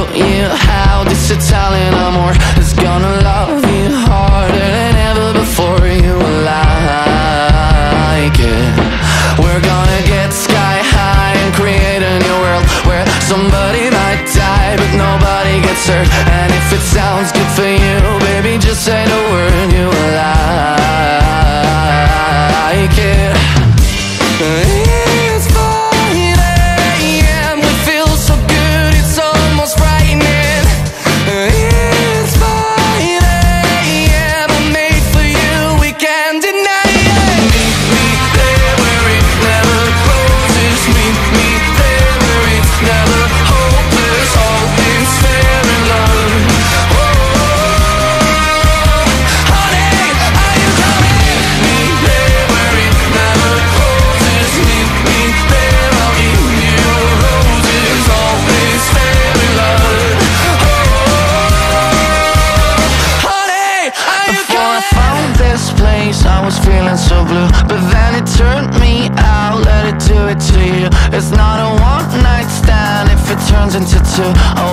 you how this Italian amor is gonna love you harder than ever before. You will like it. We're gonna get sky high and create a new world where somebody might die but nobody gets hurt. And if it sounds good for you, baby, just say the word. You will like it. It's 5 AM, we feel so good, it's almost frightening. It's 5 AM, I'm made for you, we can't deny it. Meet me there where it never closes. Meet me there where it's never hopeless. All is fair in love. Oh, honey, are you coming? Meet me there where it never closes. Meet me there, I'll give you roses. All is fair in love. Oh, honey, are you coming? Before I found this place, I was feeling so blue, but then it turned me out. Let it do it to you. It's not a one-night stand if it turns into two. I